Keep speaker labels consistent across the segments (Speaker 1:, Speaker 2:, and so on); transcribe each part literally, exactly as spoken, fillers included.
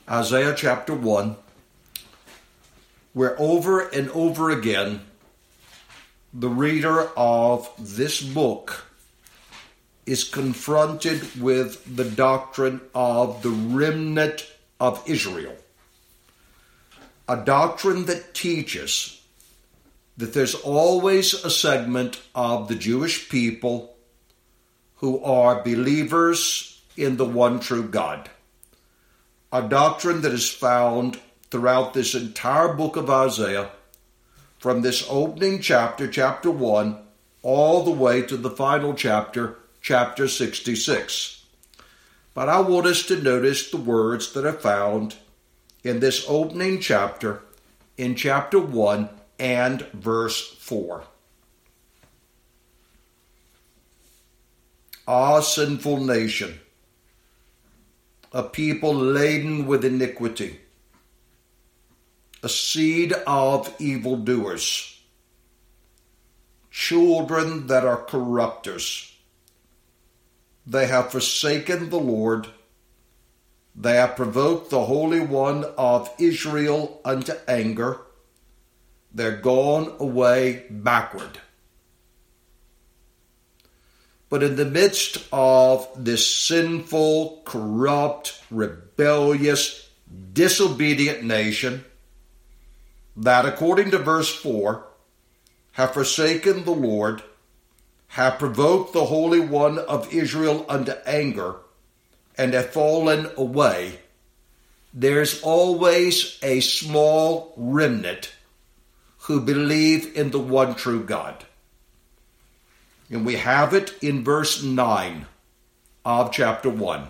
Speaker 1: Isaiah chapter one, where over and over again the reader of this book is confronted with the doctrine of the remnant of Israel. A doctrine that teaches that there's always a segment of the Jewish people who are believers in the one true God. A doctrine that is found throughout this entire book of Isaiah, from this opening chapter, chapter one, all the way to the final chapter, chapter sixty-six. But I want us to notice the words that are found in this opening chapter, in chapter one and verse four. Ah, sinful nation, a people laden with iniquity, a seed of evildoers, children that are corrupters. They have forsaken the Lord. They have provoked the Holy One of Israel unto anger. They're gone away backward. But in the midst of this sinful, corrupt, rebellious, disobedient nation that, according to verse four, have forsaken the Lord, have provoked the Holy One of Israel unto anger, and have fallen away, there's always a small remnant who believe in the one true God. And we have it in verse nine of chapter one.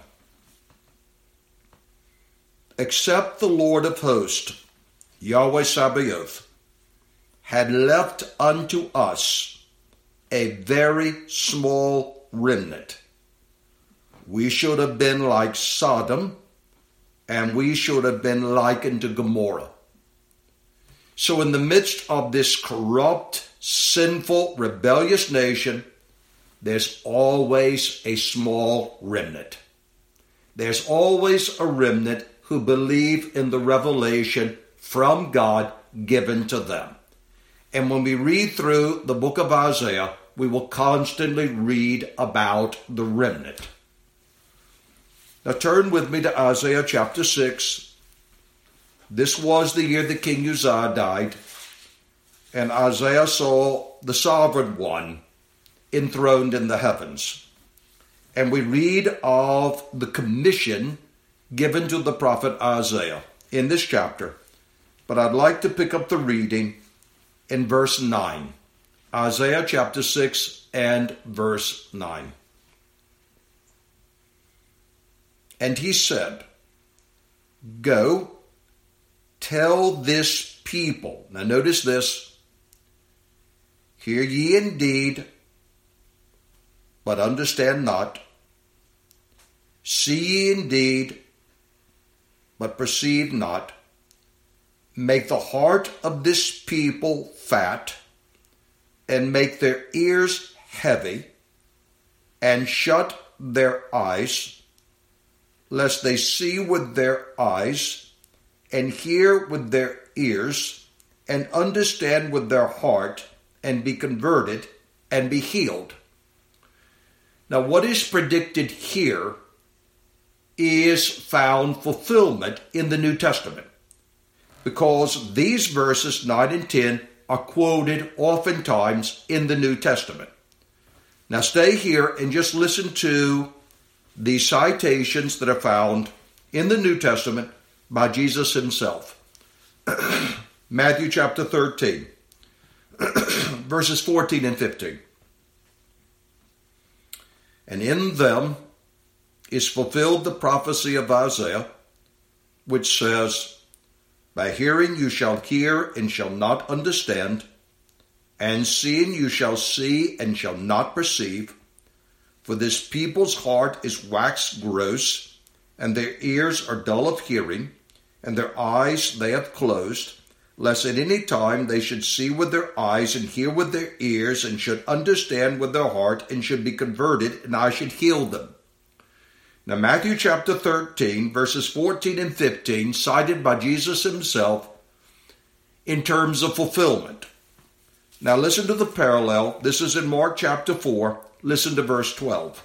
Speaker 1: Except the Lord of hosts, Yahweh Sabaoth, had left unto us a very small remnant, we should have been like Sodom, and we should have been likened to Gomorrah. So in the midst of this corrupt, sinful, rebellious nation, there's always a small remnant. There's always a remnant who believe in the revelation from God given to them. And when we read through the book of Isaiah, we will constantly read about the remnant. Now turn with me to Isaiah chapter six. This was the year that King Uzziah died, and Isaiah saw the sovereign one enthroned in the heavens. And we read of the commission given to the prophet Isaiah in this chapter. But I'd like to pick up the reading in verse nine. Isaiah chapter six and verse nine. And he said, Go, tell this people. Now notice this. Hear ye indeed, but understand not. See ye indeed, but perceive not. Make the heart of this people fat, and make their ears heavy, and shut their eyes, lest they see with their eyes, and hear with their ears, and understand with their heart, and be converted, and be healed. Now, what is predicted here is found fulfillment in the New Testament, because these verses nine and ten are quoted oftentimes in the New Testament. Now, stay here and just listen to the citations that are found in the New Testament by Jesus himself. Matthew chapter thirteen, verses fourteen and fifteen. And in them is fulfilled the prophecy of Isaiah, which says, By hearing you shall hear and shall not understand, and seeing you shall see and shall not perceive. For this people's heart is waxed gross, and their ears are dull of hearing, and their eyes they have closed, lest at any time they should see with their eyes and hear with their ears, and should understand with their heart, and should be converted, and I should heal them. Now, Matthew chapter thirteen, verses fourteen and fifteen, cited by Jesus himself in terms of fulfillment. Now, listen to the parallel. This is in Mark chapter four. Listen to verse twelve.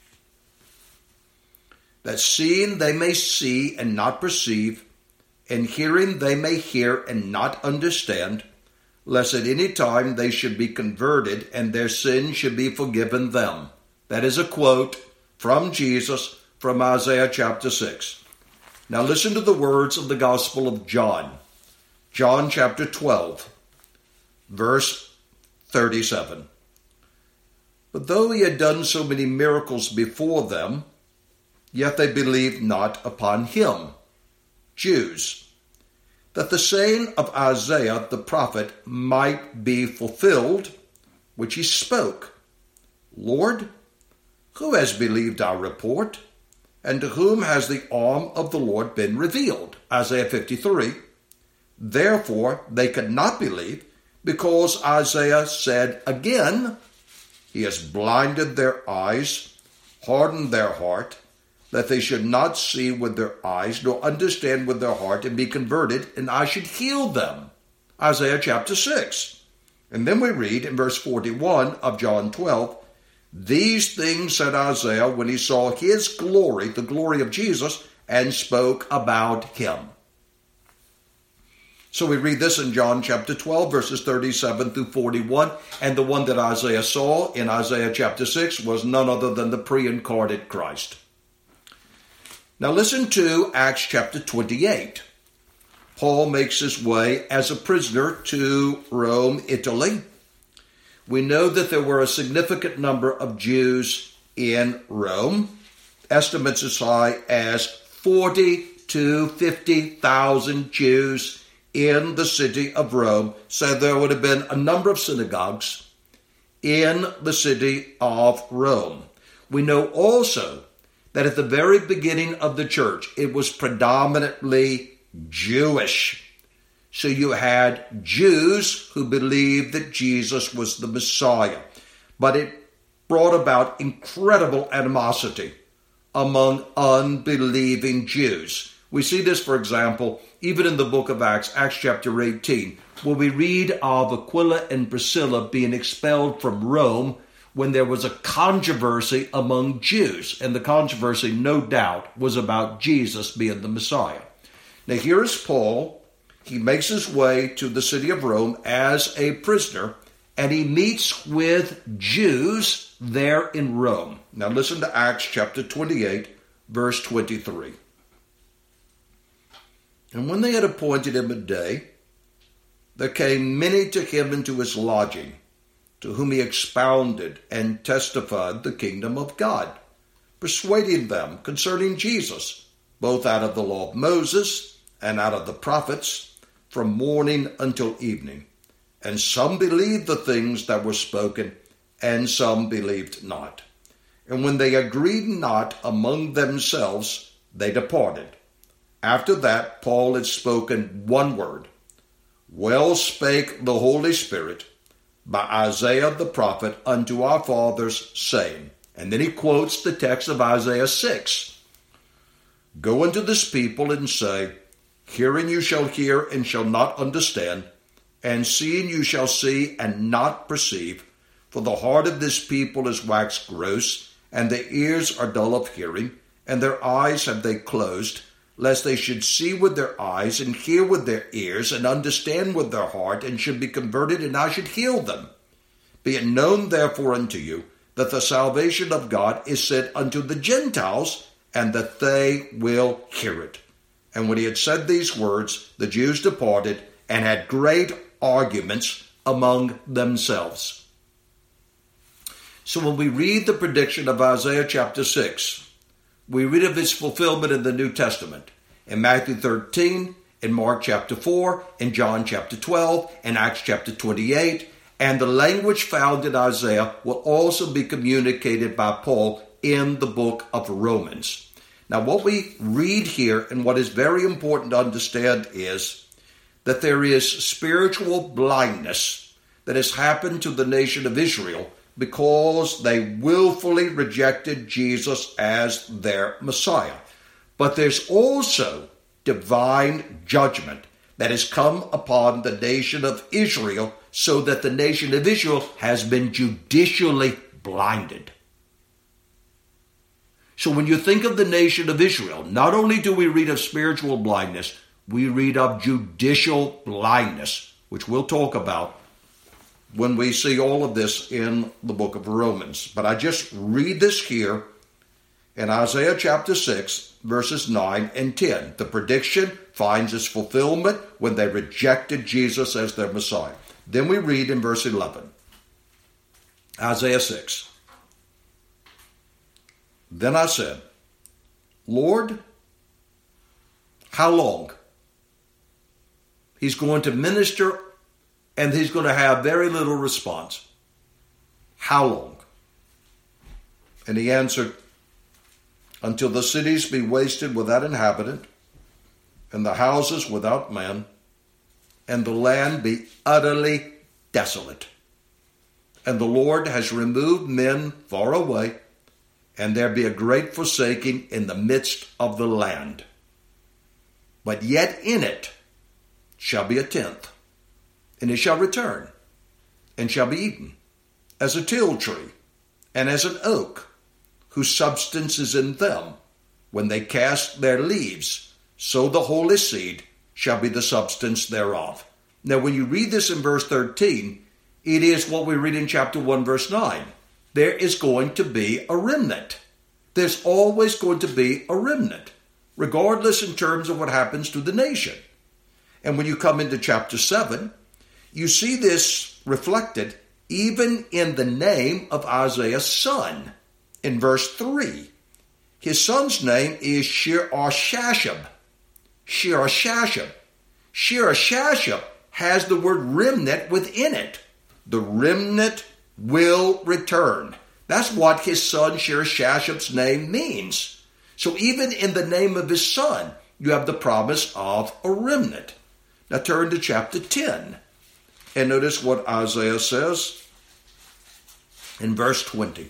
Speaker 1: That seeing they may see and not perceive, and hearing they may hear and not understand, lest at any time they should be converted and their sins should be forgiven them. That is a quote from Jesus from Isaiah chapter six. Now listen to the words of the Gospel of John. John chapter twelve, verse thirty-seven. But though he had done so many miracles before them, yet they believed not upon him. Jews, that the saying of Isaiah the prophet might be fulfilled, which he spoke. Lord, who has believed our report? And to whom has the arm of the Lord been revealed? Isaiah fifty-three. Therefore they could not believe, because Isaiah said again, he has blinded their eyes, hardened their heart, that they should not see with their eyes, nor understand with their heart, and be converted, and I should heal them. Isaiah chapter six. And then we read in verse forty-one of John twelve, these things said Isaiah when he saw his glory, the glory of Jesus, and spoke about him. So we read this in John chapter twelve, verses thirty-seven through forty-one, and the one that Isaiah saw in Isaiah chapter six was none other than the pre-incarnate Christ. Now listen to Acts chapter twenty-eight. Paul makes his way as a prisoner to Rome, Italy. We know that there were a significant number of Jews in Rome, estimates as high as forty to fifty thousand Jews in the city of Rome. So there would have been a number of synagogues in the city of Rome. We know also that at the very beginning of the church, it was predominantly Jewish. So you had Jews who believed that Jesus was the Messiah. But it brought about incredible animosity among unbelieving Jews. We see this, for example, even in the book of Acts, Acts chapter eighteen, where we read of Aquila and Priscilla being expelled from Rome when there was a controversy among Jews. And the controversy, no doubt, was about Jesus being the Messiah. Now here is Paul. He makes his way to the city of Rome as a prisoner, and he meets with Jews there in Rome. Now listen to Acts chapter twenty-eight, verse twenty-three. And when they had appointed him a day, there came many to him into his lodging, to whom he expounded and testified the kingdom of God, persuading them concerning Jesus, both out of the law of Moses and out of the prophets, from morning until evening. And some believed the things that were spoken, and some believed not. And when they agreed not among themselves, they departed. After that, Paul had spoken one word. Well spake the Holy Spirit by Isaiah the prophet unto our fathers, saying, and then he quotes the text of Isaiah six. Go unto this people and say, hearing you shall hear and shall not understand, and seeing you shall see and not perceive, for the heart of this people is waxed gross, and their ears are dull of hearing, and their eyes have they closed, lest they should see with their eyes, and hear with their ears, and understand with their heart, and should be converted, and I should heal them. Be it known therefore unto you, that the salvation of God is sent unto the Gentiles, and that they will hear it. And when he had said these words, the Jews departed, and had great arguments among themselves. So when we read the prediction of Isaiah chapter six, we read of its fulfillment in the New Testament, in Matthew thirteen, in Mark chapter four, in John chapter twelve, in Acts chapter twenty-eight, and the language found in Isaiah will also be communicated by Paul in the book of Romans. Now what we read here, and what is very important to understand, is that there is spiritual blindness that has happened to the nation of Israel because they willfully rejected Jesus as their Messiah. But there's also divine judgment that has come upon the nation of Israel, so that the nation of Israel has been judicially blinded. So when you think of the nation of Israel, not only do we read of spiritual blindness, we read of judicial blindness, which we'll talk about when we see all of this in the book of Romans. But I just read this here in Isaiah chapter six, verses nine and ten. The prediction finds its fulfillment when they rejected Jesus as their Messiah. Then we read in verse eleven, Isaiah six. Then I said, Lord, how long? He's going to minister and he's going to have very little response. How long? And he answered, until the cities be wasted without inhabitant, and the houses without man, and the land be utterly desolate. And the Lord has removed men far away, and there be a great forsaking in the midst of the land. But yet in it shall be a tenth, and it shall return, and shall be eaten, as a teil tree, and as an oak, whose substance is in them. When they cast their leaves, so the holy seed shall be the substance thereof. Now when you read this in verse thirteen, it is what we read in chapter one, verse nine. There is going to be a remnant. There's always going to be a remnant, regardless in terms of what happens to the nation. And when you come into chapter seven, you see this reflected even in the name of Isaiah's son. In verse three, his son's name is Shear-Shashub. Shear-Shashub. Shear-Shashub has the word remnant within it. The remnant will return. That's what his son Shear-Shashub's name means. So even in the name of his son, you have the promise of a remnant. Now turn to chapter ten and notice what Isaiah says in verse twenty.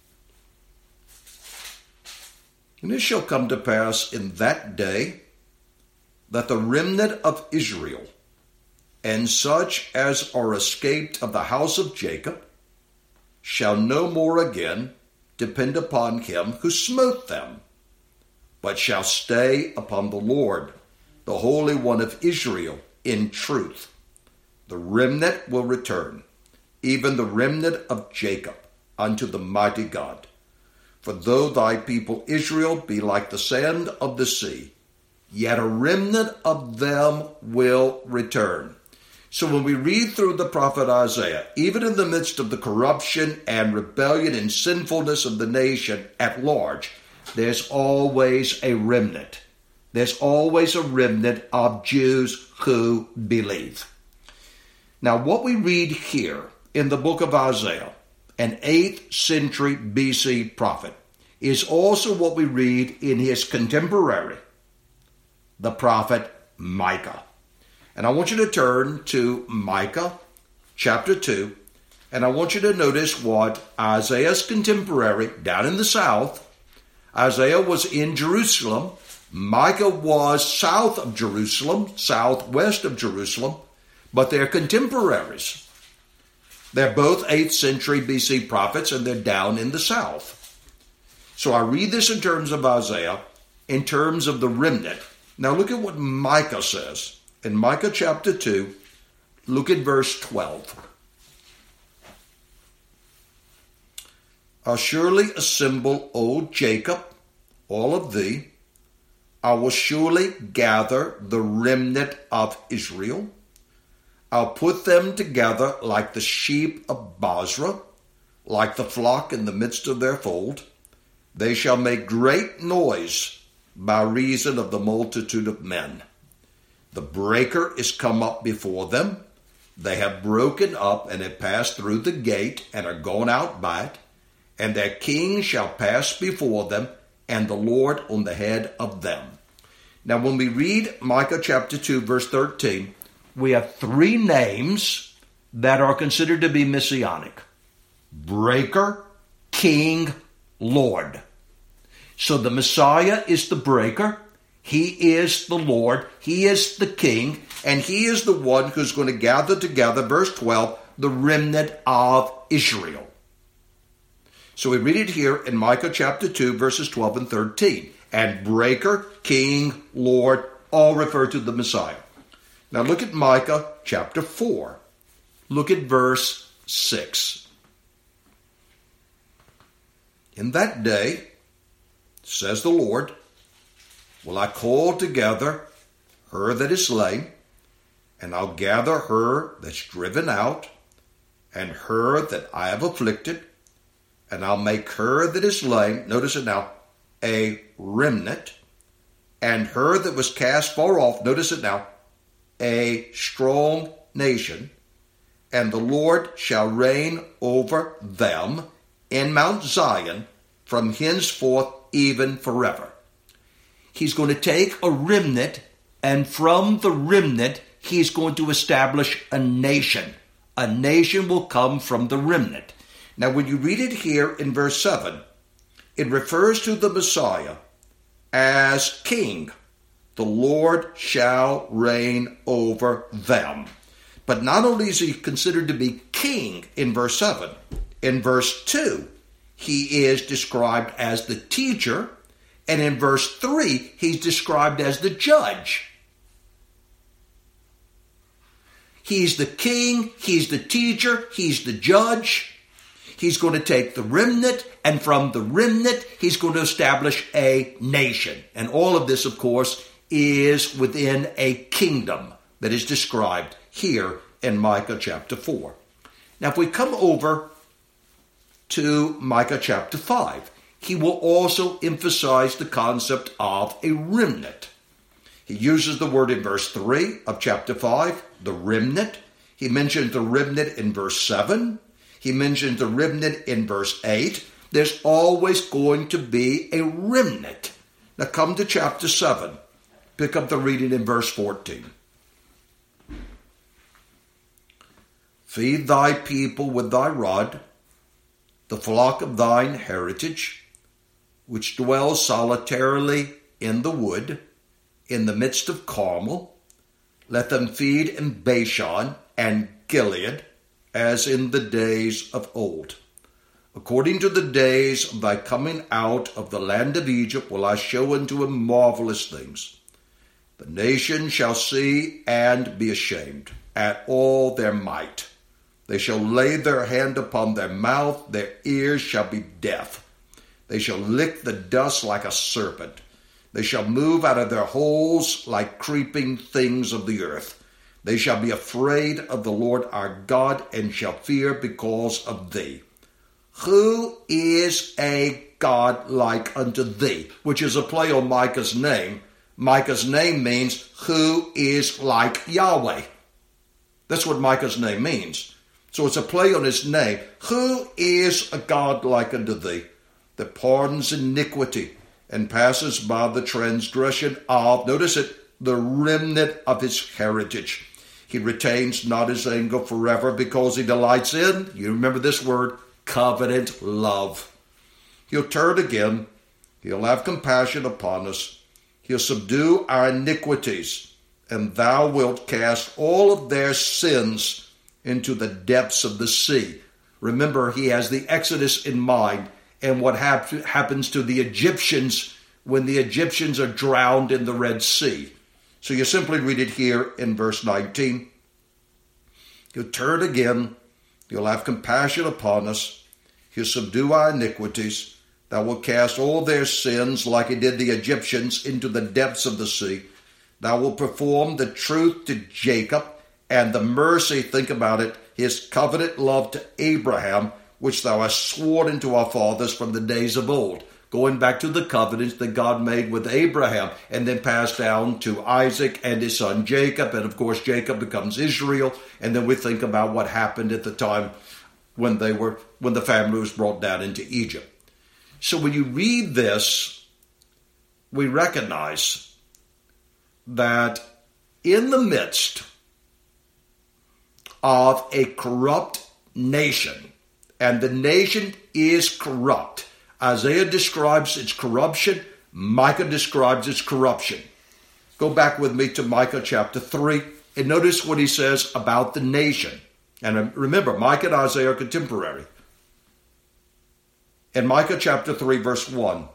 Speaker 1: And it shall come to pass in that day that the remnant of Israel and such as are escaped of the house of Jacob shall no more again depend upon him who smote them, but shall stay upon the Lord, the Holy One of Israel, in truth. The remnant will return, even the remnant of Jacob, unto the mighty God. For though thy people Israel be like the sand of the sea, yet a remnant of them will return. So when we read through the prophet Isaiah, even in the midst of the corruption and rebellion and sinfulness of the nation at large, there's always a remnant. There's always a remnant of Jews who believe. Now what we read here in the book of Isaiah, an eighth century B C prophet, is also what we read in his contemporary, the prophet Micah. And I want you to turn to Micah chapter two, and I want you to notice what Isaiah's contemporary down in the south, Isaiah was in Jerusalem, Micah was south of Jerusalem, southwest of Jerusalem, but they're contemporaries. They're both eighth century B C prophets, and they're down in the south. So I read this in terms of Isaiah, in terms of the remnant. Now look at what Micah says. In Micah chapter two, look at verse twelve. I'll surely assemble, O Jacob, all of thee. I will surely gather the remnant of Israel. I'll put them together like the sheep of Basra, like the flock in the midst of their fold. They shall make great noise by reason of the multitude of men. The breaker is come up before them. They have broken up and have passed through the gate and are gone out by it. And their king shall pass before them, and the Lord on the head of them. Now when we read Micah chapter two, verse thirteen, we have three names that are considered to be messianic. breaker, king, Lord. So the Messiah is the breaker. He is the Lord. He is the king. And he is the one who's going to gather together, verse twelve, the remnant of Israel. So we read it here in Micah chapter two, verses twelve and thirteen. And breaker, king, Lord, all refer to the Messiah. Now look at Micah chapter four. Look at verse six. In that day, says the Lord, will I call together her that is slain, and I'll gather her that's driven out, and her that I have afflicted, and I'll make her that is lame, notice it now, a remnant, and her that was cast far off, notice it now, a strong nation, and the Lord shall reign over them in Mount Zion from henceforth even forever. He's going to take a remnant, and from the remnant, he's going to establish a nation. A nation will come from the remnant. Now, when you read it here in verse seven, it refers to the Messiah as king. The Lord shall reign over them. But not only is he considered to be king in verse seven, in verse two, he is described as the teacher, and in verse three, he's described as the judge. He's the king, he's the teacher, he's the judge. He's going to take the remnant, and from the remnant, he's going to establish a nation. And all of this, of course, is within a kingdom that is described here in Micah chapter four. Now, if we come over to Micah chapter five, he will also emphasize the concept of a remnant. He uses the word in verse three of chapter five, the remnant. He mentions the remnant in verse seven. He mentions the remnant in verse eight. There's always going to be a remnant. Now come to chapter seven. Pick up the reading in verse fourteen. Feed thy people with thy rod, the flock of thine heritage, which dwells solitarily in the wood, in the midst of Carmel. Let them feed in Bashan and Gilead, as in the days of old. According to the days of thy coming out of the land of Egypt will I show unto him marvelous things. The nation shall see and be ashamed at all their might. They shall lay their hand upon their mouth, their ears shall be deaf. They shall lick the dust like a serpent. They shall move out of their holes like creeping things of the earth. They shall be afraid of the Lord our God, and shall fear because of thee. Who is a God like unto thee? Which is a play on Micah's name. Micah's name means, who is like Yahweh? That's what Micah's name means. So it's a play on his name. Who is a God like unto thee, that pardons iniquity and passes by the transgression of, notice it, the remnant of his heritage. He retains not his anger forever, because he delights in, you remember this word, covenant love. He'll turn again. He'll have compassion upon us. He'll subdue our iniquities, and thou wilt cast all of their sins into the depths of the sea. Remember, he has the Exodus in mind, and what hap- happens to the Egyptians when the Egyptians are drowned in the Red Sea. So you simply read it here in verse nineteen. He'll turn again. He'll have compassion upon us. He'll subdue our iniquities. Thou wilt cast all their sins, like he did the Egyptians, into the depths of the sea. Thou wilt perform the truth to Jacob, and the mercy, think about it, his covenant love to Abraham, which thou hast sworn unto our fathers from the days of old. Going back to the covenants that God made with Abraham, and then passed down to Isaac and his son Jacob. And of course, Jacob becomes Israel. And then we think about what happened at the time when they were, when the family was brought down into Egypt. So when you read this, we recognize that in the midst of a corrupt nation, and the nation is corrupt. Isaiah describes its corruption. Micah describes its corruption. Go back with me to Micah chapter three and notice what he says about the nation. And remember, Micah and Isaiah are contemporary. In Micah chapter three, verse one,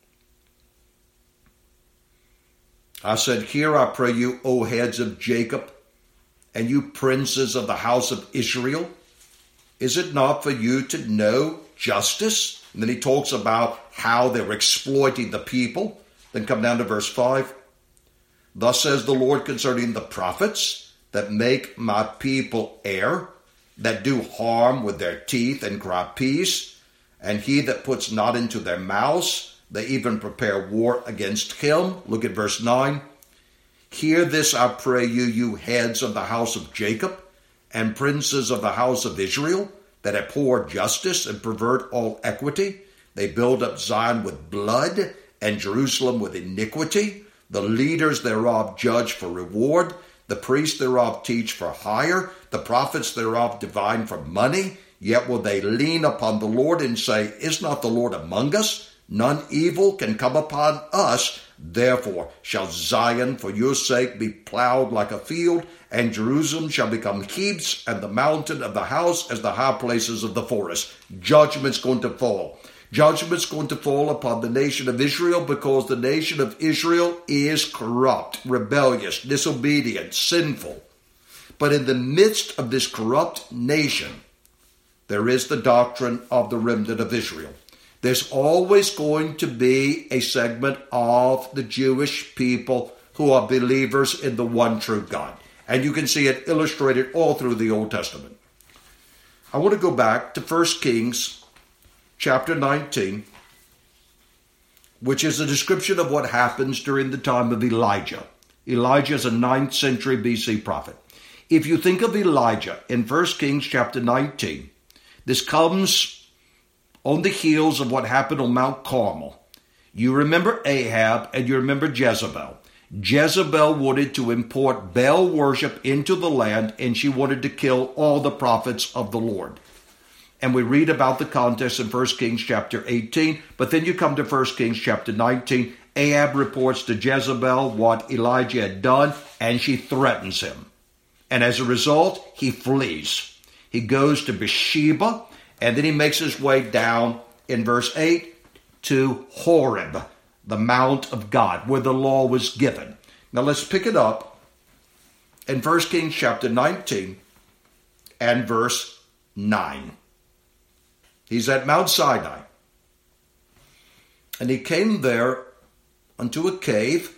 Speaker 1: I said, "Hear, I pray you, O heads of Jacob, and you princes of the house of Israel. Is it not for you to know justice?" And then he talks about how they were exploiting the people. Then come down to verse five. "Thus says the Lord concerning the prophets that make my people err, that do harm with their teeth and cry peace, and he that puts not into their mouths, they even prepare war against him." Look at verse nine. "Hear this, I pray you, you heads of the house of Jacob, and princes of the house of Israel, that abhor justice and pervert all equity. They build up Zion with blood, and Jerusalem with iniquity. The leaders thereof judge for reward. The priests thereof teach for hire. The prophets thereof divine for money. Yet will they lean upon the Lord and say, Is not the Lord among us? None evil can come upon us. Therefore shall Zion for your sake be plowed like a field, and Jerusalem shall become heaps, and the mountain of the house as the high places of the forest." Judgment's going to fall. Judgment's going to fall upon the nation of Israel because the nation of Israel is corrupt, rebellious, disobedient, sinful. But in the midst of this corrupt nation, there is the doctrine of the remnant of Israel. There's always going to be a segment of the Jewish people who are believers in the one true God. And you can see it illustrated all through the Old Testament. I want to go back to First Kings chapter nineteen, which is a description of what happens during the time of Elijah. Elijah is a ninth century B C prophet. If you think of Elijah in First Kings chapter nineteen, this comes on the heels of what happened on Mount Carmel. You remember Ahab and you remember Jezebel. Jezebel wanted to import Baal worship into the land, and she wanted to kill all the prophets of the Lord. And we read about the context in First Kings chapter eighteen, but then you come to First Kings chapter nineteen. Ahab reports to Jezebel what Elijah had done, and she threatens him. And as a result, he flees. He goes to Bathsheba, and then he makes his way down in verse eight to Horeb, the Mount of God, where the law was given. Now let's pick it up in First Kings chapter nineteen and verse nine. He's at Mount Sinai, and he came there unto a cave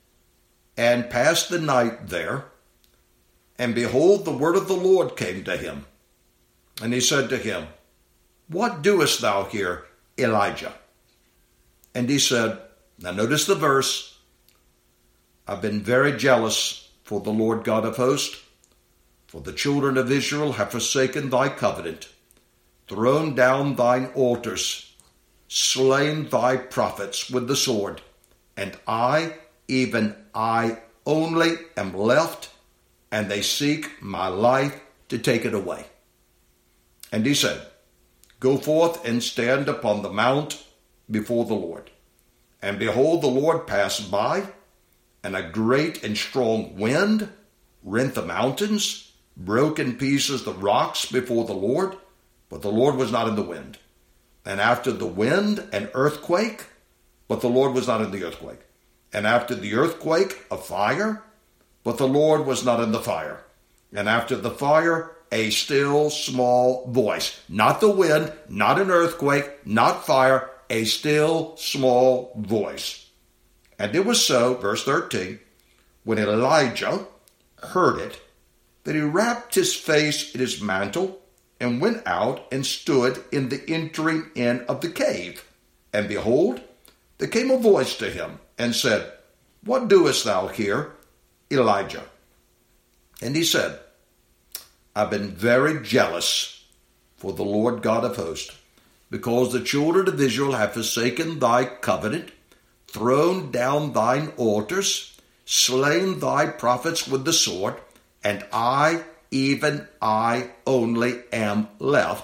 Speaker 1: and passed the night there. And behold, the word of the Lord came to him. And he said to him, What doest thou here, Elijah? And he said, now notice the verse, I've been very jealous for the Lord God of hosts, for the children of Israel have forsaken thy covenant, thrown down thine altars, slain thy prophets with the sword, and I, even I only, am left, and they seek my life to take it away. And he said, Go forth and stand upon the mount before the Lord. And behold, the Lord passed by, and a great and strong wind rent the mountains, broke in pieces the rocks before the Lord, but the Lord was not in the wind. And after the wind, an earthquake, but the Lord was not in the earthquake. And after the earthquake, a fire, but the Lord was not in the fire. And after the fire, a still small voice. Not the wind, not an earthquake, not fire, a still small voice. And it was so, verse thirteen, when Elijah heard it, that he wrapped his face in his mantle and went out and stood in the entering in of the cave. And behold, there came a voice to him and said, What doest thou here, Elijah? And he said, I've been very jealous for the Lord God of hosts, because the children of Israel have forsaken thy covenant, thrown down thine altars, slain thy prophets with the sword, and I, even I only, am left,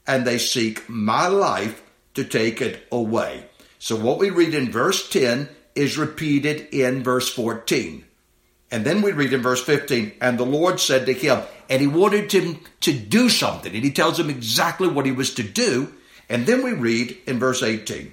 Speaker 1: and they seek my life to take it away. So what we read in verse ten is repeated in verse fourteen. And then we read in verse fifteen, and the Lord said to him, and he wanted him to do something, and he tells him exactly what he was to do. And then we read in verse eighteen,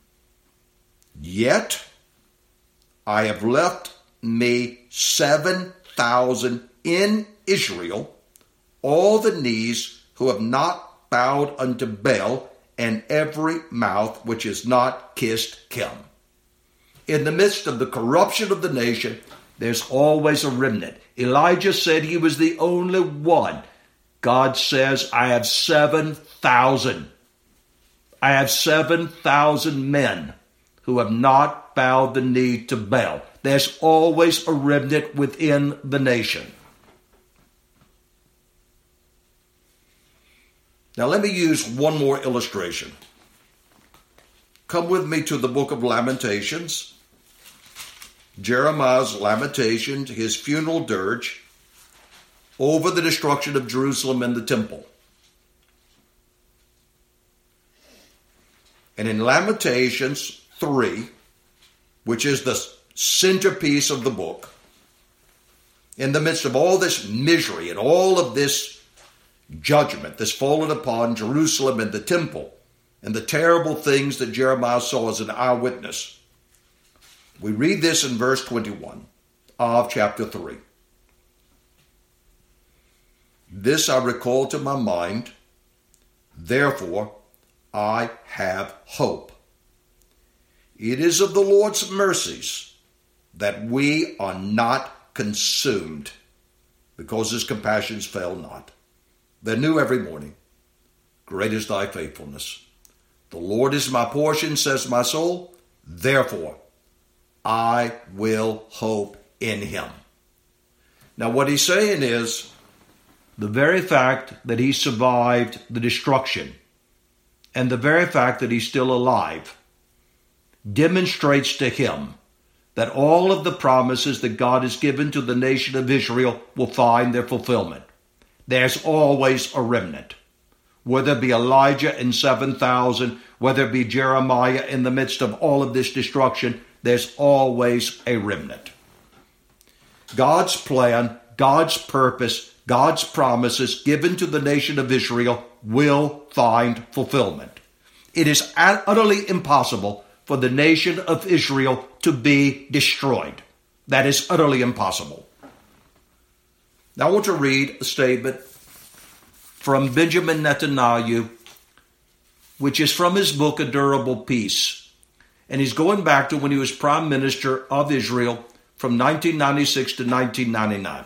Speaker 1: yet I have left me seven thousand in Israel, all the knees who have not bowed unto Baal, and every mouth which has not kissed Kim. In the midst of the corruption of the nation, there's always a remnant. Elijah said he was the only one. God says, I have seven thousand. I have seven thousand men who have not bowed the knee to Baal. There's always a remnant within the nation. Now let me use one more illustration. Come with me to the book of Lamentations. Jeremiah's Lamentations, his funeral dirge over the destruction of Jerusalem and the temple. And in Lamentations three, which is the centerpiece of the book, in the midst of all this misery and all of this judgment that's fallen upon Jerusalem and the temple and the terrible things that Jeremiah saw as an eyewitness, we read this in verse twenty-one of chapter three. This I recall to my mind, therefore I have hope. It is of the Lord's mercies that we are not consumed, because his compassions fail not. They're new every morning. Great is thy faithfulness. The Lord is my portion, says my soul. Therefore, I will hope in him. Now, what he's saying is, the very fact that he survived the destruction and the very fact that he's still alive demonstrates to him that all of the promises that God has given to the nation of Israel will find their fulfillment. There's always a remnant. Whether it be Elijah and seven thousand, whether it be Jeremiah in the midst of all of this destruction, there's always a remnant. God's plan, God's purpose, God's promises given to the nation of Israel will find fulfillment. It is utterly impossible for the nation of Israel to be destroyed. That is utterly impossible. Now I want to read a statement from Benjamin Netanyahu, which is from his book, A Durable Peace. And he's going back to when he was prime minister of Israel from nineteen ninety-six to nineteen ninety-nine.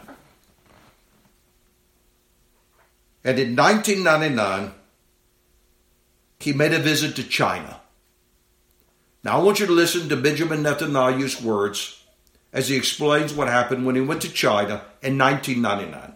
Speaker 1: And in nineteen ninety-nine, he made a visit to China. Now I want you to listen to Benjamin Netanyahu's words as he explains what happened when he went to China in nineteen ninety-nine.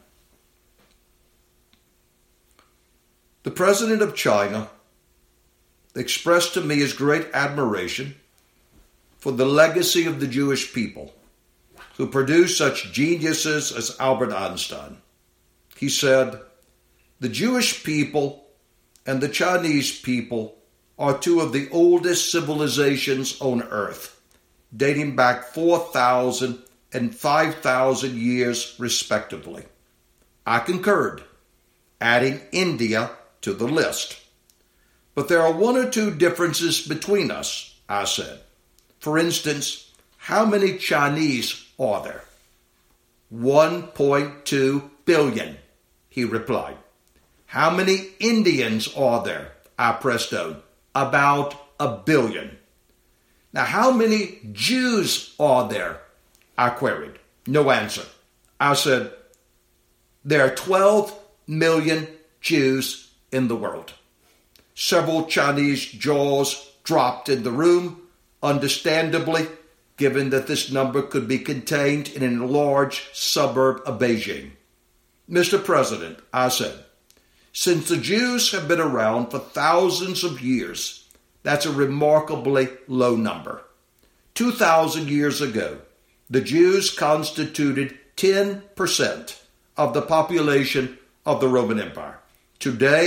Speaker 1: The president of China expressed to me his great admiration for the legacy of the Jewish people who produced such geniuses as Albert Einstein. He said, the Jewish people and the Chinese people are two of the oldest civilizations on earth, dating back four thousand and five thousand years respectively. I concurred, adding India to the list. But there are one or two differences between us, I said. For instance, how many Chinese are there? one point two billion, he replied. How many Indians are there? I pressed on. About a billion. Now, how many Jews are there? I queried. No answer. I said, there are twelve million Jews in the world. Several Chinese jaws dropped in the room, understandably, given that this number could be contained in an enlarged suburb of Beijing. Mister President, I said, since the Jews have been around for thousands of years, that's a remarkably low number. Two thousand years ago, the Jews constituted ten percent of the population of the Roman Empire. Today,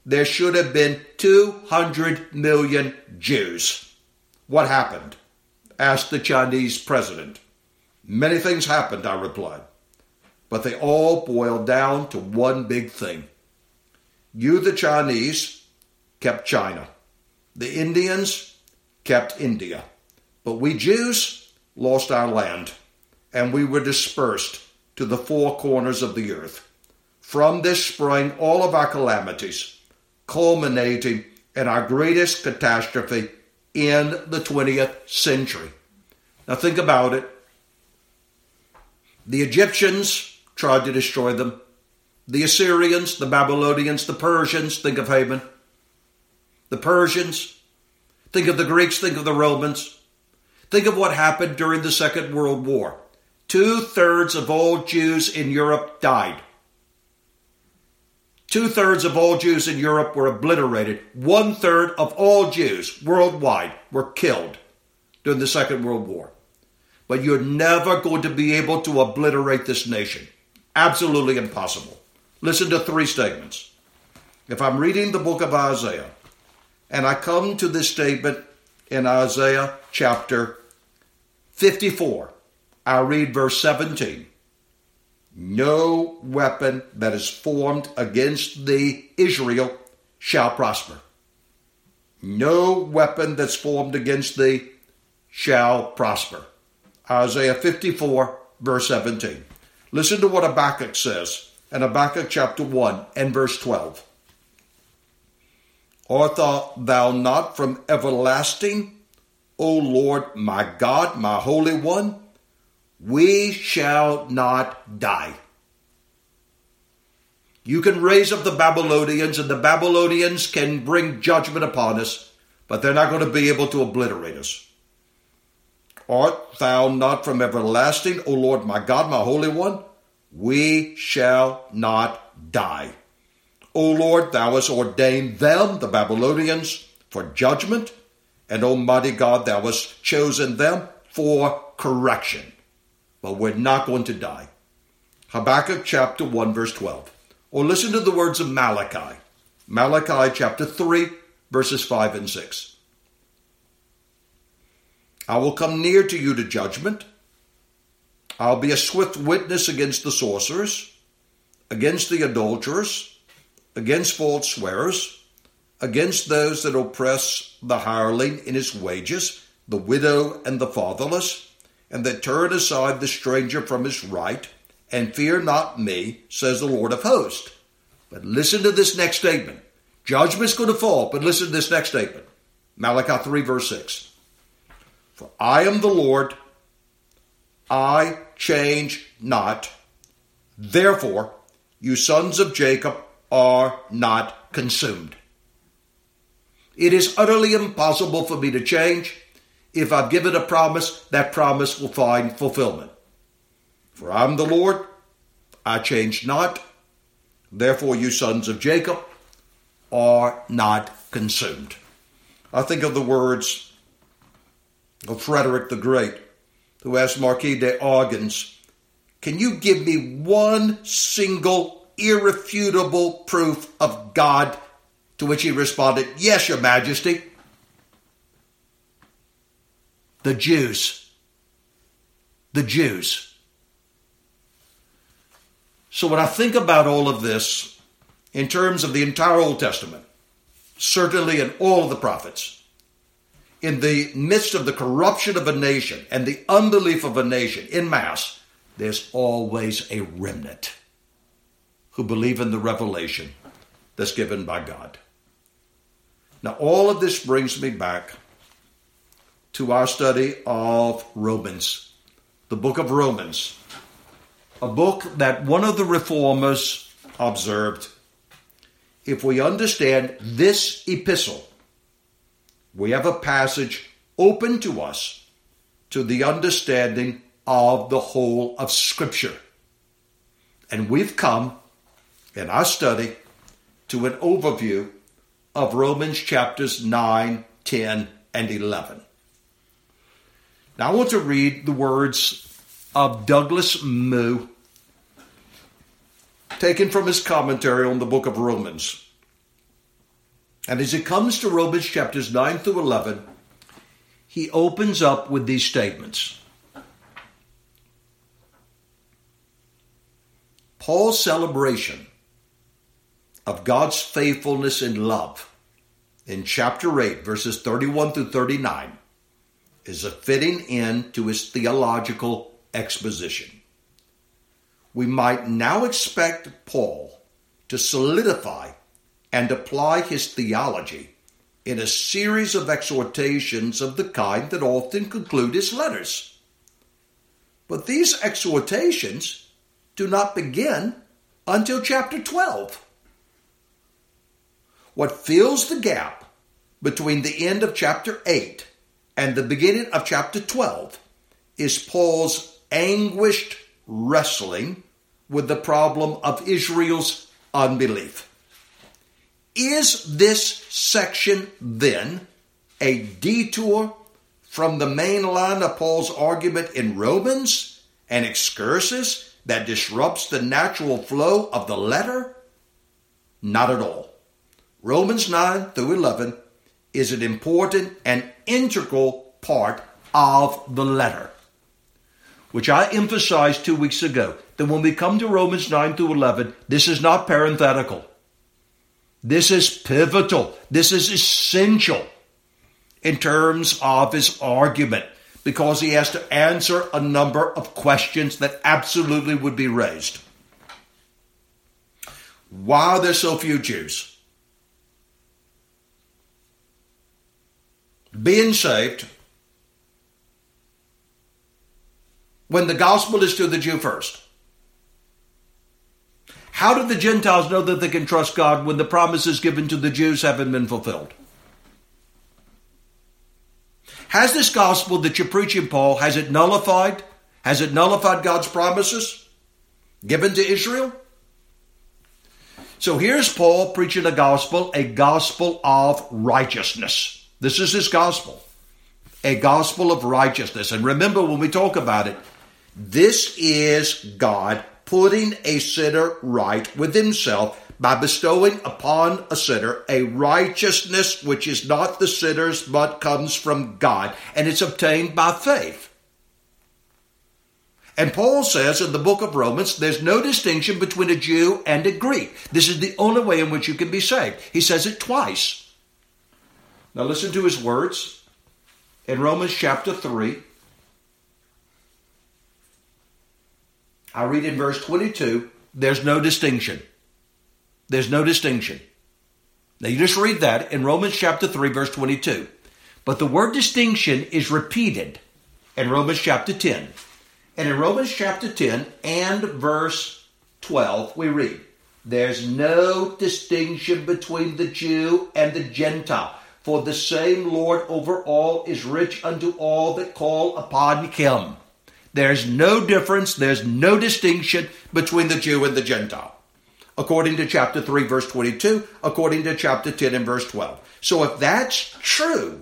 Speaker 1: there should have been two hundred million Jews. What happened? Asked the Chinese president. Many things happened, I replied. But they all boiled down to one big thing. You, the Chinese, kept China. The Indians kept India. But we Jews lost our land, and we were dispersed to the four corners of the earth. From this sprang all of our calamities, culminating in our greatest catastrophe in the twentieth century. Now think about it. The Egyptians tried to destroy them. The Assyrians, the Babylonians, the Persians, think of Haman. The Persians, think of the Greeks, think of the Romans. Think of what happened during the Second World War. Two-thirds of all Jews in Europe died. Two-thirds of all Jews in Europe were obliterated. One-third of all Jews worldwide were killed during the Second World War. But you're never going to be able to obliterate this nation. Absolutely impossible. Listen to three statements. If I'm reading the book of Isaiah, and I come to this statement in Isaiah chapter fifty-four, I'll read verse seventeen. No weapon that is formed against thee, Israel, shall prosper. No weapon that's formed against thee shall prosper. Isaiah fifty-four, verse seventeen. Listen to what Habakkuk says in Habakkuk chapter one and verse twelve. Art thou not from everlasting, O Lord, my God, my Holy One? We shall not die. You can raise up the Babylonians, and the Babylonians can bring judgment upon us, but they're not going to be able to obliterate us. Art thou not from everlasting, O Lord, my God, my Holy One? We shall not die. O Lord, thou hast ordained them, the Babylonians, for judgment, and Almighty God, thou hast chosen them for correction. But we're not going to die. Habakkuk chapter one, verse twelve. Or listen to the words of Malachi. Malachi chapter three, verses five and six. I will come near to you to judgment. I'll be a swift witness against the sorcerers, against the adulterers, against false swearers, against those that oppress the hireling in his wages, the widow and the fatherless, and that turn aside the stranger from his right, and fear not me, says the Lord of hosts. But listen to this next statement. Judgment's going to fall, but listen to this next statement. Malachi three, verse six. For I am the Lord, I change not. Therefore, you sons of Jacob are not consumed. It is utterly impossible for me to change. If I've given a promise, that promise will find fulfillment. For I'm the Lord, I change not. Therefore, you sons of Jacob are not consumed. I think of the words of Frederick the Great, who asked Marquis de Orleans, can you give me one single irrefutable proof of God? To which he responded, yes, your majesty. The Jews. The Jews. So when I think about all of this, in terms of the entire Old Testament, certainly in all of the prophets, in the midst of the corruption of a nation and the unbelief of a nation in mass, there's always a remnant who believe in the revelation that's given by God. Now, all of this brings me back to our study of Romans, the book of Romans, a book that one of the reformers observed. If we understand this epistle, we have a passage open to us to the understanding of the whole of Scripture. And we've come in our study to an overview of Romans chapters nine, ten, and eleven. Now I want to read the words of Douglas Moo, taken from his commentary on the book of Romans. And as it comes to Romans chapters nine through eleven, he opens up with these statements. Paul's celebration of God's faithfulness and love in chapter eight, verses thirty-one through thirty-nine, is a fitting end to his theological exposition. We might now expect Paul to solidify and apply his theology in a series of exhortations of the kind that often conclude his letters. But these exhortations do not begin until chapter twelve. What fills the gap between the end of chapter eight and the beginning of chapter twelve is Paul's anguished wrestling with the problem of Israel's unbelief. Is this section then a detour from the main line of Paul's argument in Romans, an excursus that disrupts the natural flow of the letter? Not at all. Romans nine through eleven is an important and integral part of the letter, which I emphasized two weeks ago, that when we come to Romans nine through eleven, this is not parenthetical. This is pivotal. This is essential in terms of his argument, because he has to answer a number of questions that absolutely would be raised. Why are there so few Jews being saved when the gospel is to the Jew first? How do the Gentiles know that they can trust God when the promises given to the Jews haven't been fulfilled? Has this gospel that you're preaching, Paul, has it nullified? Has it nullified God's promises given to Israel? So here's Paul preaching a gospel, a gospel of righteousness. This is his gospel, a gospel of righteousness. And remember, when we talk about it, this is God putting a sinner right with himself by bestowing upon a sinner a righteousness which is not the sinner's but comes from God, and it's obtained by faith. And Paul says in the book of Romans, there's no distinction between a Jew and a Greek. This is the only way in which you can be saved. He says it twice. Now listen to his words in Romans chapter three. I read in verse twenty-two, there's no distinction. There's no distinction. Now you just read that in Romans chapter three, verse twenty-two. But the word distinction is repeated in Romans chapter ten. And in Romans chapter ten and verse twelve, we read, there's no distinction between the Jew and the Gentile, for the same Lord over all is rich unto all that call upon him. There's no difference, there's no distinction between the Jew and the Gentile, according to chapter three, verse twenty-two, according to chapter ten and verse twelve. So if that's true,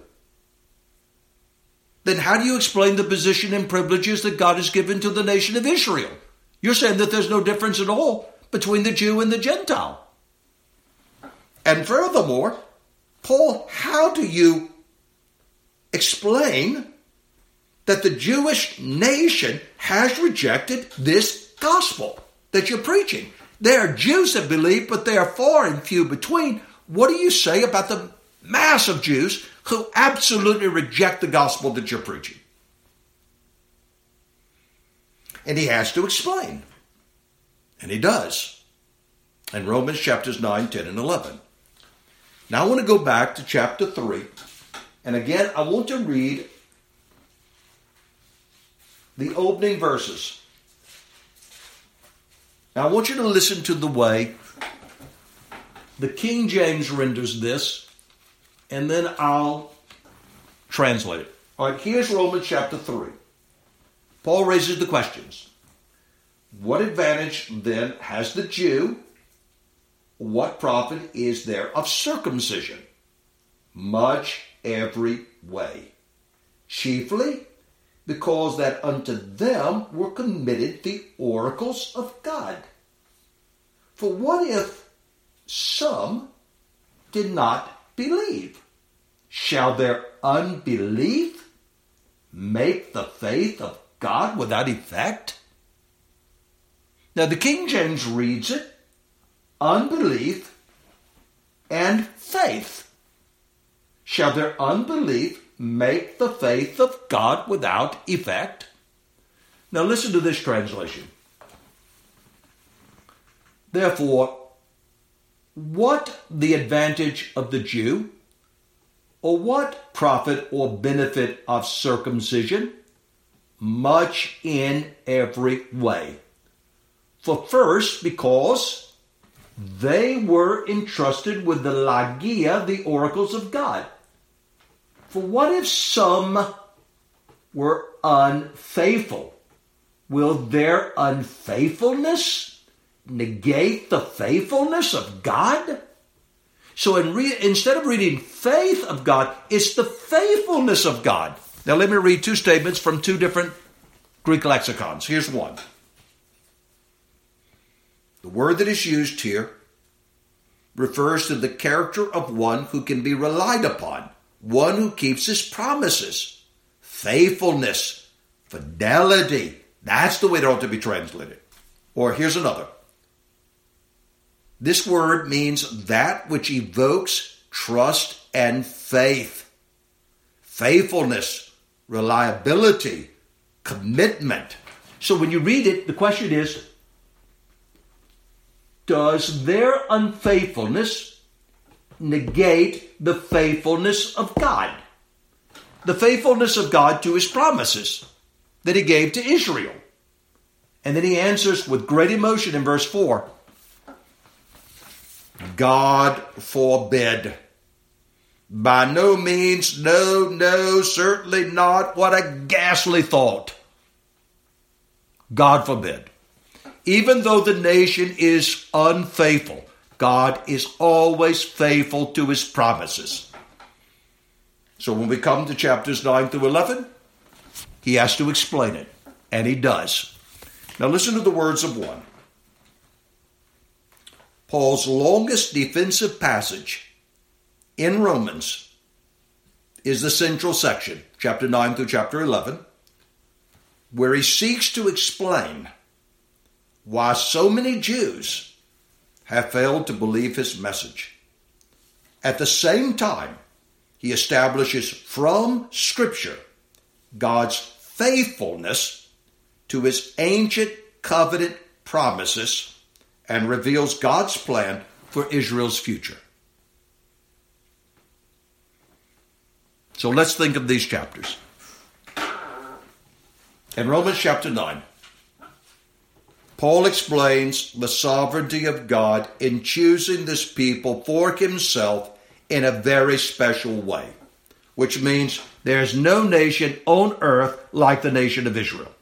Speaker 1: then how do you explain the position and privileges that God has given to the nation of Israel? You're saying that there's no difference at all between the Jew and the Gentile. And furthermore, Paul, how do you explain that the Jewish nation has rejected this gospel that you're preaching? There are Jews that believe, but they are far and few between. What do you say about the mass of Jews who absolutely reject the gospel that you're preaching? And he has to explain. And he does. In Romans chapters nine, ten, and eleven. Now I want to go back to chapter three. And again, I want to read the opening verses. Now I want you to listen to the way the King James renders this, and then I'll translate it. All right, here's Romans chapter three. Paul raises the questions. What advantage then has the Jew? What profit is there of circumcision? Much every way. Chiefly because that unto them were committed the oracles of God. For what if some did not believe. Shall their unbelief make the faith of God without effect? Now the King James reads it, unbelief and faith. Shall their unbelief make the faith of God without effect? Now listen to this translation. Therefore, what the advantage of the Jew, or what profit or benefit of circumcision? Much in every way. For first, because they were entrusted with the Lagia, the oracles of God. For what if some were unfaithful? Will their unfaithfulness negate the faithfulness of God? So in re- instead of reading faith of God, it's the faithfulness of God. Now let me read two statements from two different Greek lexicons. Here's one. The word that is used here refers to the character of one who can be relied upon, one who keeps his promises, faithfulness, fidelity. That's the way it ought to be translated. Or here's another. This word means that which evokes trust and faith, faithfulness, reliability, commitment. So when you read it, the question is, does their unfaithfulness negate the faithfulness of God? The faithfulness of God to his promises that he gave to Israel. And then he answers with great emotion in verse four. God forbid. By no means, no, no, certainly not. What a ghastly thought. God forbid. Even though the nation is unfaithful, God is always faithful to his promises. So when we come to chapters nine through eleven, he has to explain it, and he does. Now listen to the words of one. Paul's longest defensive passage in Romans is the central section, chapter nine through chapter eleven, where he seeks to explain why so many Jews have failed to believe his message. At the same time, he establishes from Scripture God's faithfulness to his ancient covenant promises and reveals God's plan for Israel's future. So let's think of these chapters. In Romans chapter nine, Paul explains the sovereignty of God in choosing this people for himself in a very special way, which means there's no nation on earth like the nation of Israel.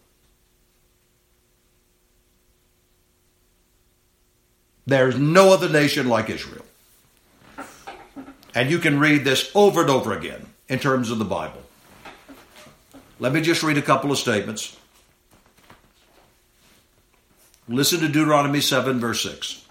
Speaker 1: There's no other nation like Israel. And you can read this over and over again in terms of the Bible. Let me just read a couple of statements. Listen to Deuteronomy seven, verse six.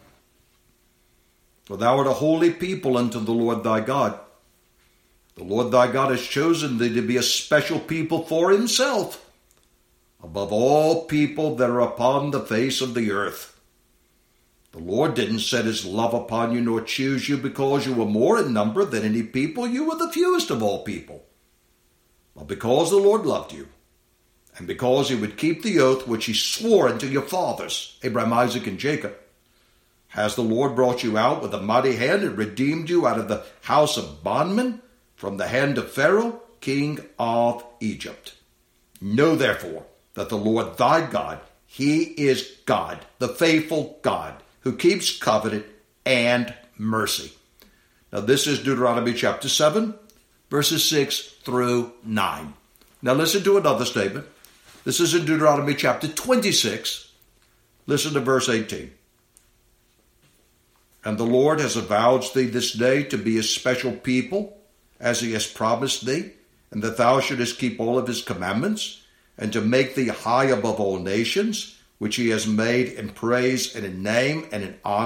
Speaker 1: For thou art a holy people unto the Lord thy God. The Lord thy God has chosen thee to be a special people for himself, above all people that are upon the face of the earth. The Lord didn't set his love upon you nor choose you because you were more in number than any people. You were the fewest of all people. But because the Lord loved you, and because he would keep the oath which he swore unto your fathers, Abraham, Isaac, and Jacob, has the Lord brought you out with a mighty hand and redeemed you out of the house of bondmen, from the hand of Pharaoh, king of Egypt. Know therefore that the Lord thy God, he is God, the faithful God, who keeps covenant and mercy. Now this is Deuteronomy chapter seven, verses six through nine. Now listen to another statement. This is in Deuteronomy chapter twenty-six. Listen to verse eighteen. And the Lord has avouched thee this day to be a special people, as he has promised thee, and that thou shouldest keep all of his commandments, and to make thee high above all nations, which he has made in praise and in name and in honor,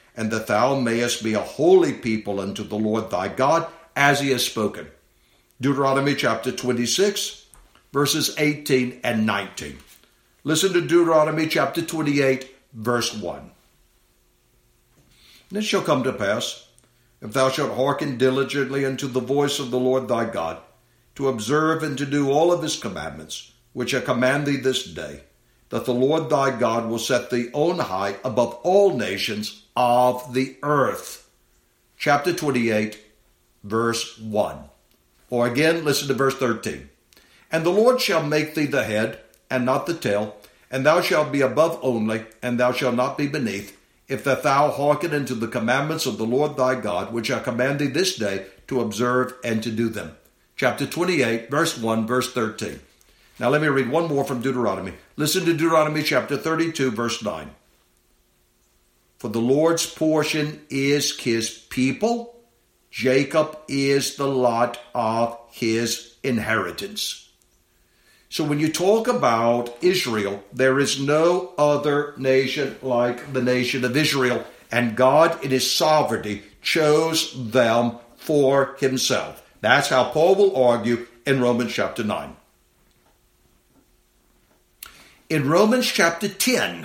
Speaker 1: and that thou mayest be a holy people unto the Lord thy God, as he has spoken. Deuteronomy chapter twenty-six, verses eighteen and nineteen. Listen to Deuteronomy chapter twenty-eight, verse one. And it shall come to pass, if thou shalt hearken diligently unto the voice of the Lord thy God, to observe and to do all of his commandments, which I command thee this day, that the Lord thy God will set thee on high above all nations of the earth. Chapter twenty-eight, verse one. Or again, listen to verse thirteen. And the Lord shall make thee the head, and not the tail, and thou shalt be above only, and thou shalt not be beneath, if that thou hearken unto the commandments of the Lord thy God, which I command thee this day, to observe and to do them. Chapter twenty-eight, verse one, verse thirteen. Now let me read one more from Deuteronomy. Listen to Deuteronomy chapter thirty-two, verse nine. For the Lord's portion is his people, Jacob is the lot of his inheritance. So when you talk about Israel, there is no other nation like the nation of Israel, and God in his sovereignty chose them for himself. That's how Paul will argue in Romans chapter nine. In Romans chapter ten,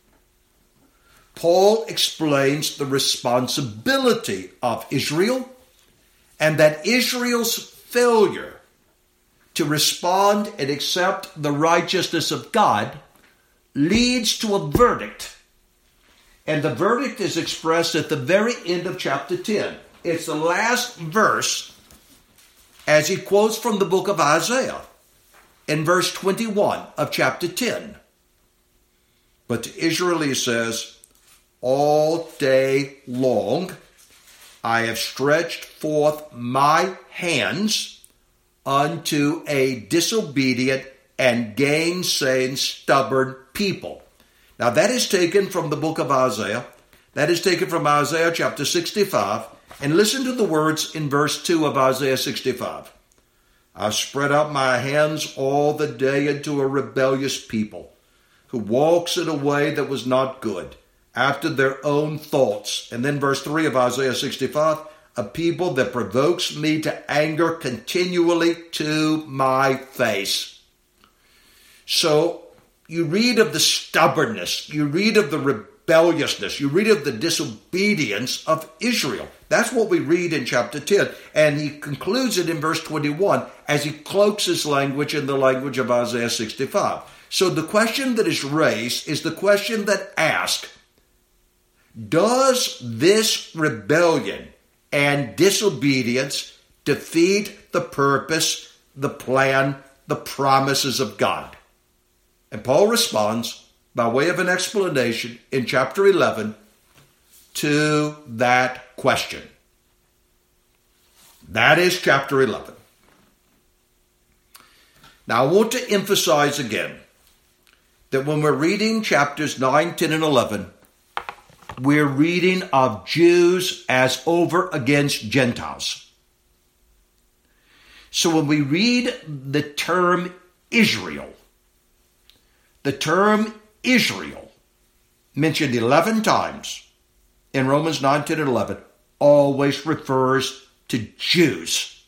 Speaker 1: Paul explains the responsibility of Israel and that Israel's failure to respond and accept the righteousness of God leads to a verdict. And the verdict is expressed at the very end of chapter ten. It's the last verse as he quotes from the book of Isaiah in verse twenty-one of chapter ten. But to Israel he says, all day long I have stretched forth my hands unto a disobedient and gainsaying stubborn people. Now that is taken from the book of Isaiah. That is taken from Isaiah chapter sixty-five. And listen to the words in verse two of Isaiah sixty-five. I spread out my hands all the day unto a rebellious people, who walks in a way that was not good, after their own thoughts. And then verse three of Isaiah sixty-five, a people that provokes me to anger continually to my face. So you read of the stubbornness, you read of the rebelliousness, you read of the disobedience of Israel. That's what we read in chapter ten. And he concludes it in verse twenty-one as he cloaks his language in the language of Isaiah sixty-five. So the question that is raised is the question that asks, does this rebellion and disobedience defeat the purpose, the plan, the promises of God? And Paul responds by way of an explanation in chapter eleven to that question. That is chapter eleven. Now I want to emphasize again that when we're reading chapters nine, ten, and eleven, we're reading of Jews as over against Gentiles. So when we read the term Israel, the term Israel, mentioned eleven times in Romans nine, ten, and eleven, always refers to Jews.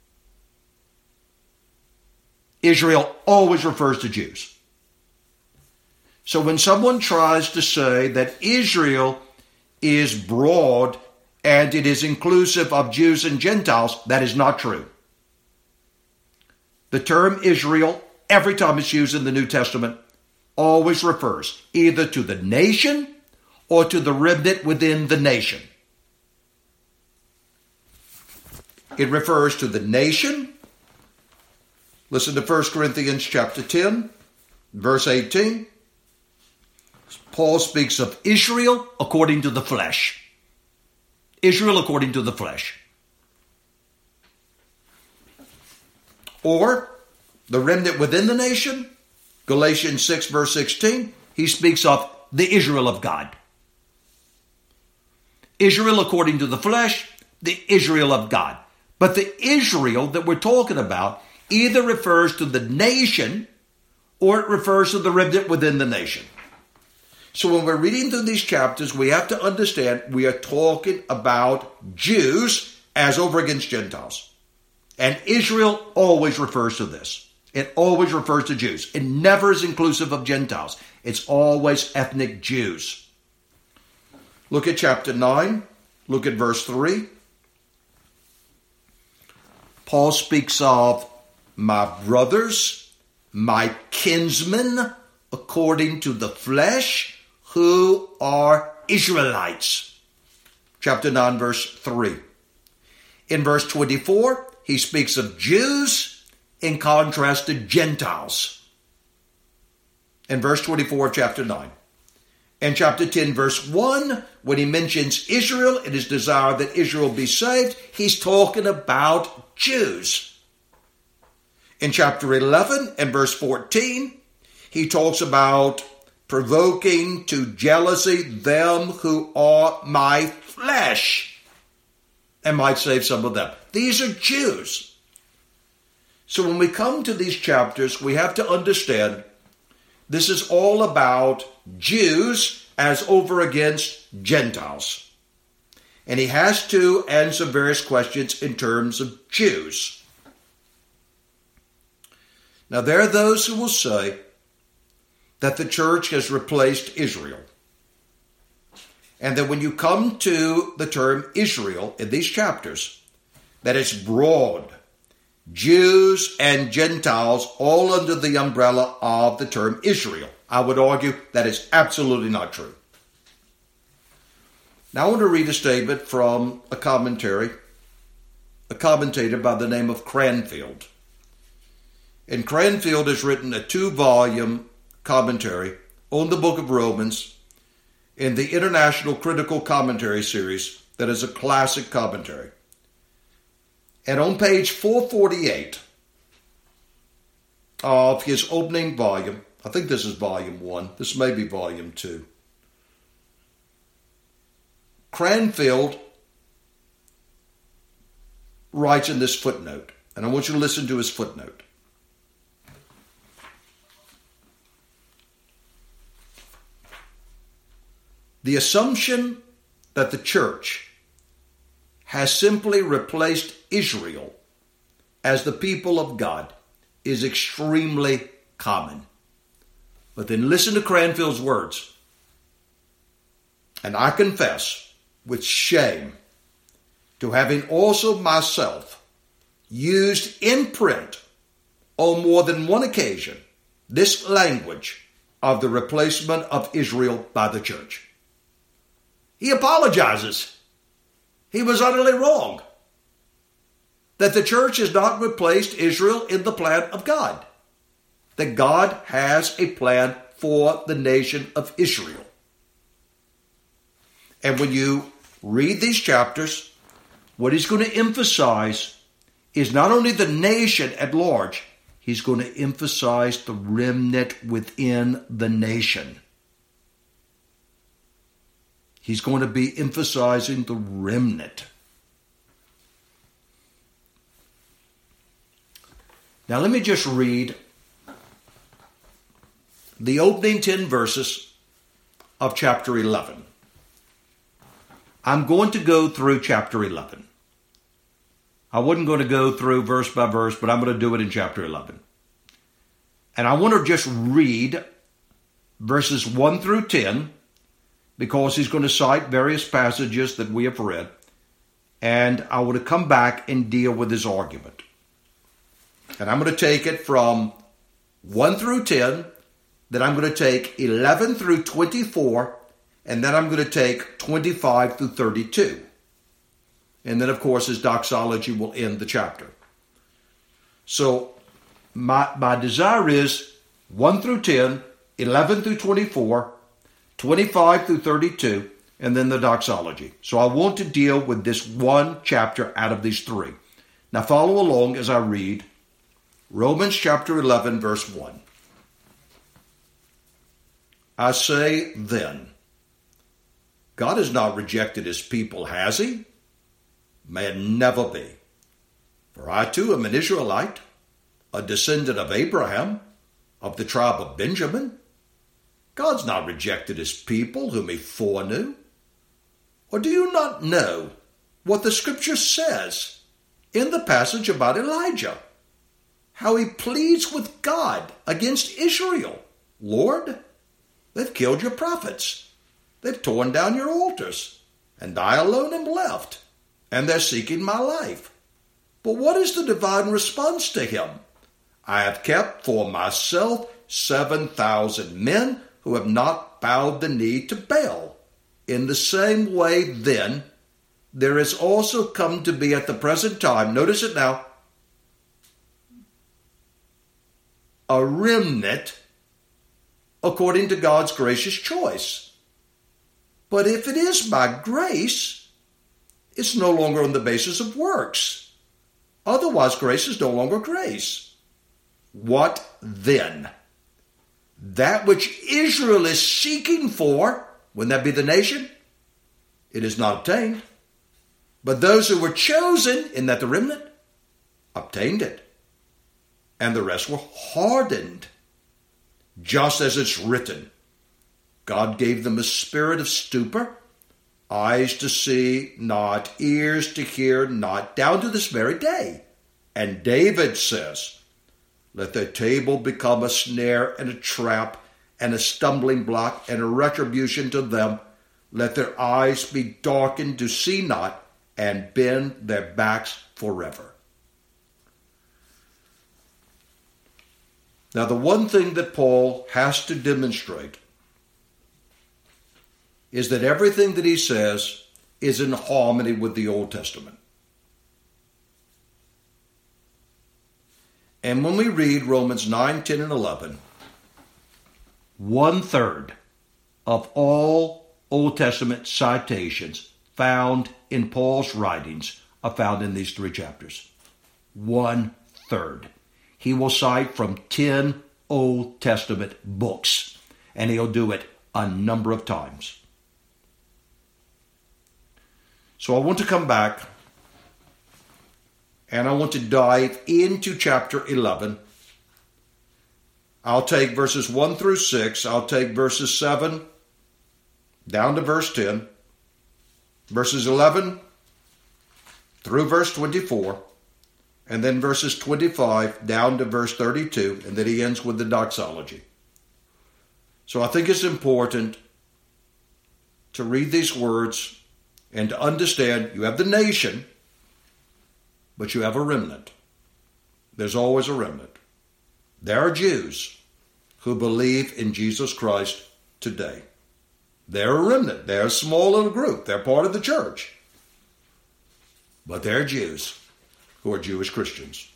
Speaker 1: Israel always refers to Jews. So when someone tries to say that Israel is broad and it is inclusive of Jews and Gentiles, that is not true. The term Israel, every time it's used in the New Testament, always refers either to the nation or to the remnant within the nation. It refers to the nation. Listen to First Corinthians chapter ten, verse eighteen. Paul speaks of Israel according to the flesh. Israel according to the flesh. Or the remnant within the nation, Galatians six, verse sixteen, he speaks of the Israel of God. Israel according to the flesh, the Israel of God. But the Israel that we're talking about either refers to the nation or it refers to the remnant within the nation. So when we're reading through these chapters, we have to understand we are talking about Jews as over against Gentiles. And Israel always refers to this. It always refers to Jews. It never is inclusive of Gentiles. It's always ethnic Jews. Look at chapter nine. Look at verse three. Paul speaks of my brothers, my kinsmen, according to the flesh, who are Israelites. Chapter nine, verse three. In verse twenty-four, he speaks of Jews in contrast to Gentiles. In verse twenty-four of chapter nine. In chapter ten, verse one, when he mentions Israel and his desire that Israel be saved, he's talking about Jews. In chapter eleven and verse fourteen, he talks about provoking to jealousy them who are my flesh, and might save some of them. These are Jews. So when we come to these chapters, we have to understand this is all about Jews as over against Gentiles. And he has to answer various questions in terms of Jews. Now, there are those who will say that the church has replaced Israel. And that when you come to the term Israel in these chapters, that it's broad. Jews and Gentiles all under the umbrella of the term Israel. I would argue that is absolutely not true. Now I want to read a statement from a commentary, a commentator by the name of Cranfield. And Cranfield has written a two-volume commentary on the book of Romans in the International Critical Commentary series that is a classic commentary. And on page four forty-eight of his opening volume, I think this is volume one, this may be volume two, Cranfield writes in this footnote, and I want you to listen to his footnote. The assumption that the church has simply replaced Israel as the people of God is extremely common. But then listen to Cranfield's words. And I confess with shame to having also myself used in print on more than one occasion this language of the replacement of Israel by the church. He apologizes. He was utterly wrong. That the church has not replaced Israel in the plan of God. That God has a plan for the nation of Israel. And when you read these chapters, what he's going to emphasize is not only the nation at large, he's going to emphasize the remnant within the nation. He's going to be emphasizing the remnant. Now let me just read the opening ten verses of chapter eleven. I'm going to go through chapter eleven. I wasn't going to go through verse by verse, but I'm going to do it in chapter eleven. And I want to just read verses one through ten, because he's going to cite various passages that we have read, and I want to come back and deal with his argument. And I'm going to take it from one through ten, then I'm going to take eleven through twenty-four, and then I'm going to take twenty-five through thirty-two. And then, of course, his doxology will end the chapter. So my, my desire is one through ten, eleven through twenty-four, twenty-five through thirty-two, and then the doxology. So I want to deal with this one chapter out of these three. Now follow along as I read Romans chapter eleven, verse one. I say then, God has not rejected his people, has he? May it never be. For I too am an Israelite, a descendant of Abraham, of the tribe of Benjamin. God's not rejected his people whom he foreknew. Or do you not know what the scripture says in the passage about Elijah? How he pleads with God against Israel. Lord, they've killed your prophets. They've torn down your altars. And I alone am left. And they're seeking my life. But what is the divine response to him? I have kept for myself seven thousand men who have not bowed the knee to Baal. In the same way, then, there has also come to be at the present time, notice it now, a remnant according to God's gracious choice. But if it is by grace, it's no longer on the basis of works. Otherwise, grace is no longer grace. What then? That which Israel is seeking for, wouldn't that be the nation? It is not obtained. But those who were chosen, isn't that the remnant? Obtained it. And the rest were hardened. Just as it's written, God gave them a spirit of stupor, eyes to see, not ears to hear, not down to this very day. And David says, let their table become a snare and a trap and a stumbling block and a retribution to them. Let their eyes be darkened to see not and bend their backs forever. Now, the one thing that Paul has to demonstrate is that everything that he says is in harmony with the Old Testament. And when we read Romans nine, ten, and eleven, one third of all Old Testament citations found in Paul's writings are found in these three chapters. One third. He will cite from ten Old Testament books, and he'll do it a number of times. So I want to come back, and I want to dive into chapter eleven. I'll take verses one through six. I'll take verses seven down to verse ten, verses eleven through verse twenty-four, and then verses twenty-five down to verse thirty-two, and then he ends with the doxology. So I think it's important to read these words and to understand you have the nation, but you have a remnant. There's always a remnant. There are Jews who believe in Jesus Christ today. They're a remnant. They're a small little group. They're part of the church. But they're Jews who are Jewish Christians.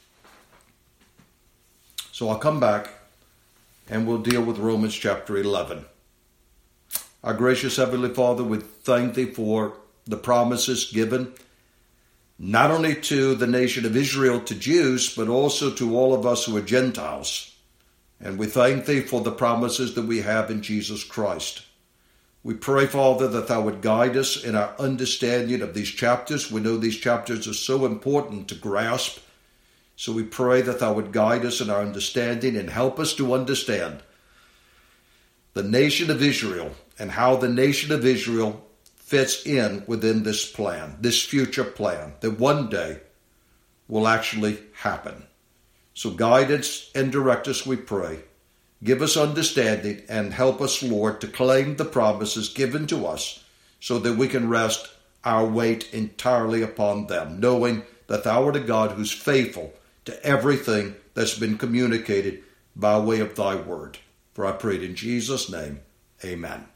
Speaker 1: So I'll come back and we'll deal with Romans chapter eleven. Our gracious Heavenly Father, we thank Thee for the promises given not only to the nation of Israel, to Jews, but also to all of us who are Gentiles. And we thank Thee for the promises that we have in Jesus Christ. We pray, Father, that Thou would guide us in our understanding of these chapters. We know these chapters are so important to grasp. So we pray that Thou would guide us in our understanding and help us to understand the nation of Israel and how the nation of Israel fits in within this plan, this future plan that one day will actually happen. So guide us and direct us, we pray. Give us understanding and help us, Lord, to claim the promises given to us so that we can rest our weight entirely upon them, knowing that Thou art a God who's faithful to everything that's been communicated by way of Thy word. For I pray it in Jesus' name, amen.